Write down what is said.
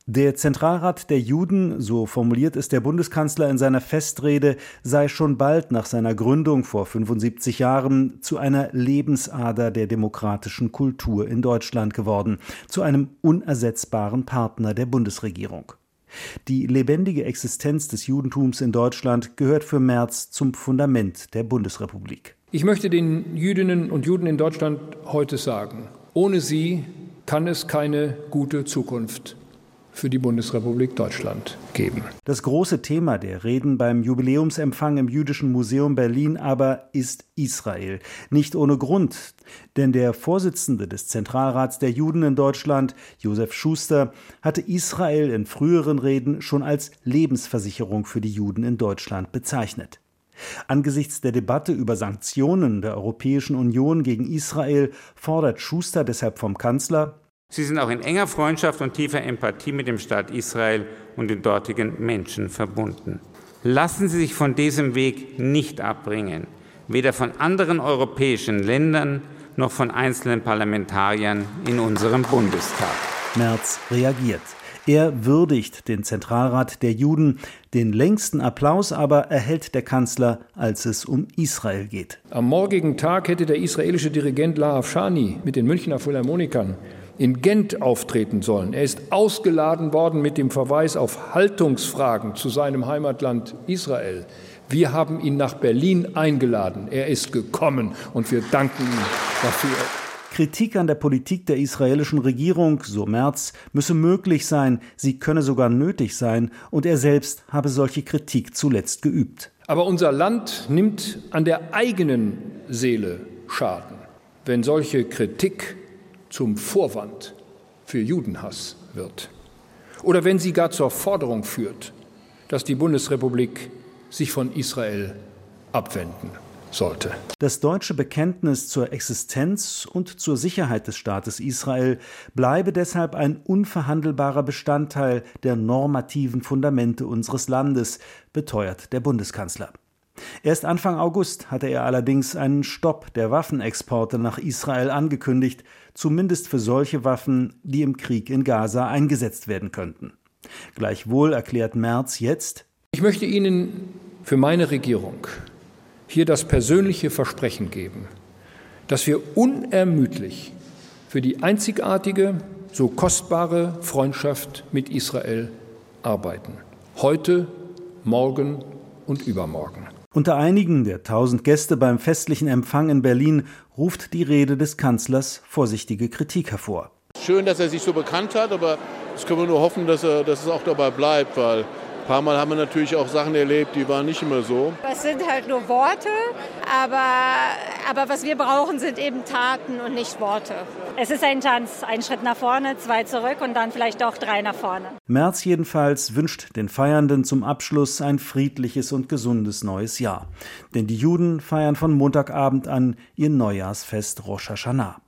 Der Zentralrat der Juden, so formuliert es der Bundeskanzler in seiner Festrede, sei schon bald nach seiner Gründung vor 75 Jahren zu einer Lebensader der demokratischen Kultur in Deutschland geworden, zu einem unersetzbaren Partner der Bundesregierung. Die lebendige Existenz des Judentums in Deutschland gehört für Merz zum Fundament der Bundesrepublik. Ich möchte den Jüdinnen und Juden in Deutschland heute sagen, ohne sie kann es keine gute Zukunft für die Bundesrepublik Deutschland geben. Das große Thema der Reden beim Jubiläumsempfang im Jüdischen Museum Berlin aber ist Israel. Nicht ohne Grund, denn der Vorsitzende des Zentralrats der Juden in Deutschland, Josef Schuster, hatte Israel in früheren Reden schon als Lebensversicherung für die Juden in Deutschland bezeichnet. Angesichts der Debatte über Sanktionen der Europäischen Union gegen Israel fordert Schuster deshalb vom Kanzler: Sie sind auch in enger Freundschaft und tiefer Empathie mit dem Staat Israel und den dortigen Menschen verbunden. Lassen Sie sich von diesem Weg nicht abbringen, weder von anderen europäischen Ländern noch von einzelnen Parlamentariern in unserem Bundestag. Merz reagiert. Er würdigt den Zentralrat der Juden. Den längsten Applaus aber erhält der Kanzler, als es um Israel geht. Am morgigen Tag hätte der israelische Dirigent Lahav Shani mit den Münchner Philharmonikern in Gent auftreten sollen. Er ist ausgeladen worden mit dem Verweis auf Haltungsfragen zu seinem Heimatland Israel. Wir haben ihn nach Berlin eingeladen. Er ist gekommen und wir danken ihm dafür. Kritik an der Politik der israelischen Regierung, so Merz, müsse möglich sein, sie könne sogar nötig sein, und er selbst habe solche Kritik zuletzt geübt. Aber unser Land nimmt an der eigenen Seele Schaden, wenn solche Kritik zum Vorwand für Judenhass wird. Oder wenn sie gar zur Forderung führt, dass die Bundesrepublik sich von Israel abwenden sollte. Das deutsche Bekenntnis zur Existenz und zur Sicherheit des Staates Israel bleibe deshalb ein unverhandelbarer Bestandteil der normativen Fundamente unseres Landes, beteuert der Bundeskanzler. Erst Anfang August hatte er allerdings einen Stopp der Waffenexporte nach Israel angekündigt, zumindest für solche Waffen, die im Krieg in Gaza eingesetzt werden könnten. Gleichwohl erklärt Merz jetzt: Ich möchte Ihnen für meine Regierung hier das persönliche Versprechen geben, dass wir unermüdlich für die einzigartige, so kostbare Freundschaft mit Israel arbeiten. Heute, morgen und übermorgen. Unter einigen der 1000 Gäste beim festlichen Empfang in Berlin ruft die Rede des Kanzlers vorsichtige Kritik hervor. Schön, dass er sich so bekannt hat, aber das können wir nur hoffen, dass es auch dabei bleibt, weil ein paar Mal haben wir natürlich auch Sachen erlebt, die waren nicht immer so. Das sind halt nur Worte, aber was wir brauchen, sind eben Taten und nicht Worte. Es ist ein Tanz, ein Schritt nach vorne, 2 zurück und dann vielleicht auch 3 nach vorne. Merz jedenfalls wünscht den Feiernden zum Abschluss ein friedliches und gesundes neues Jahr. Denn die Juden feiern von Montagabend an ihr Neujahrsfest Rosh Hashanah.